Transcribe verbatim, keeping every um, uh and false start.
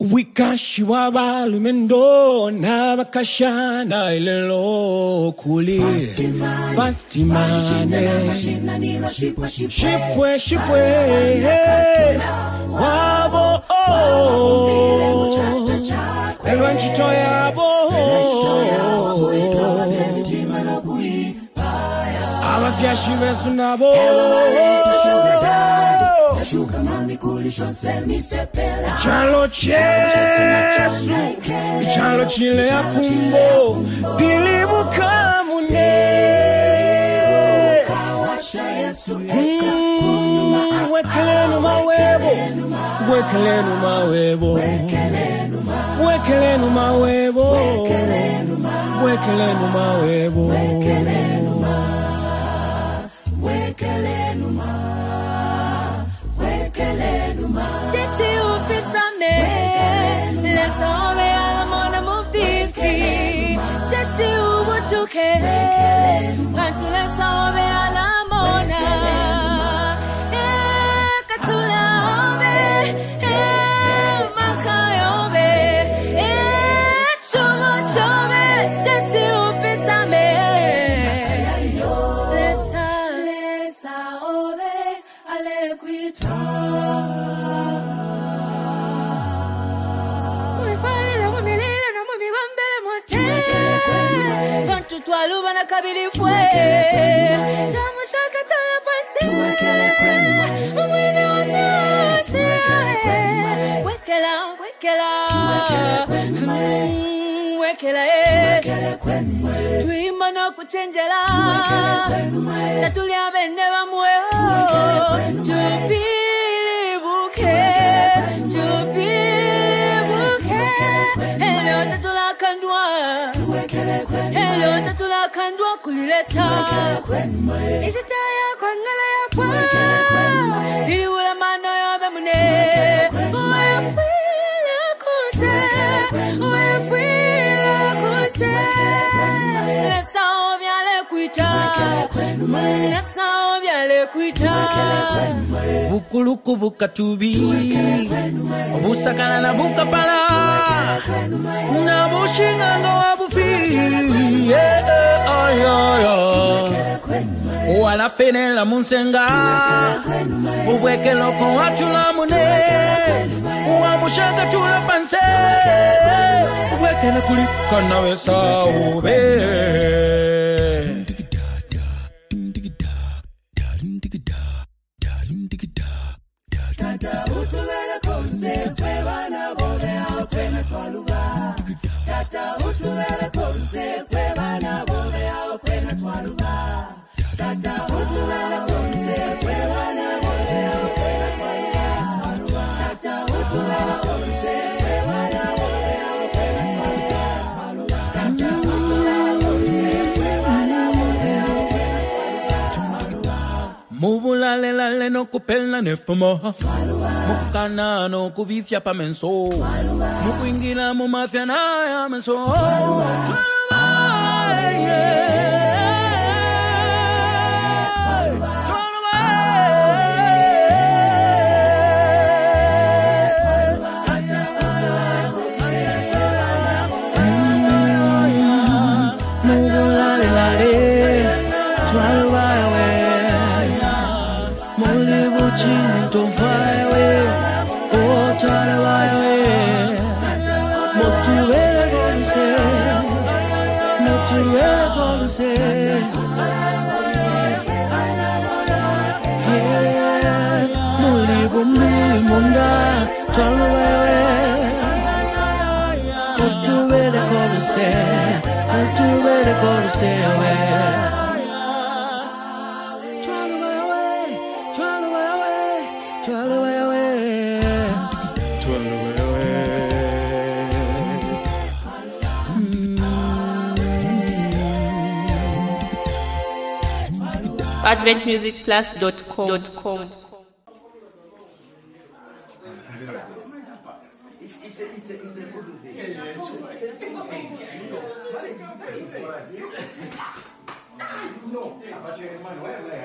Wikashi waba lumendo na bakashana ilelo kuli fastimane shipwe shipwe wabo elwanchito yabo abafyashi besu nabo Chalo chesu Chalo chile ya kumbo Bilibu kamune Wekelenu mawebo Wekelenu mawebo Wekelenu mawebo Wekelenu mawebo Wekelenu mawebo Titi ufisame Lesome alamona mufifi Titi ubutuke Kantu lesome alamona Eh, katula ome Eh, makayobe Eh, chumo chome Titi ufisame Lesa, lesa ome Ale kuita Twaluba na kabili fwe Tamushaka tala pasi Umwene wanasi Wekela, wekela Wekela Tuima na kuchenjela Tatulia bende wa mweo Tupilibuke Tupilibuke Hello tatula kandwa Hello tatula kandwa kulilesa Ishitaya kwa ngala ya kwa Ili ule mano ya bemune Uwefwila kuse Uwefwila kuse Lesa obyale kuita Lesa obyale kuita Bukuluku bukatubi Obusakana na bukapala Na bushinganga wabufi Ay ay ay Wala fene la munsenga Uweke loko wachula mune Uwamushanga chula panse Uweke na kulika na wesa ube Tata utuwele konse fwe wana bode au kwena twaluba Tata utuwele konse fwe wana bode au kwena twaluba Tata utuwele konse fwe wana bode au kwena twaluba Tata utuwele konse fwe wana bode au kwena twaluba Tata utuwele konse fwe wana bode au kwena twaluba Mubulale lale no kupela nefumo Mukana no kubifya pa menso Mukuingila mu mafia na ya menso Twaluba Mubulale lale Twaluba Don't fly away, oh, try away. Not to where I'm gonna say, not to where I'm gonna say. Yeah, Muli Bumbi Munda, try away. Not to where I'm gonna say, not to where I'm gonna say away. Twirl away, away, twirl away, away. advent music plus dot com No, but you're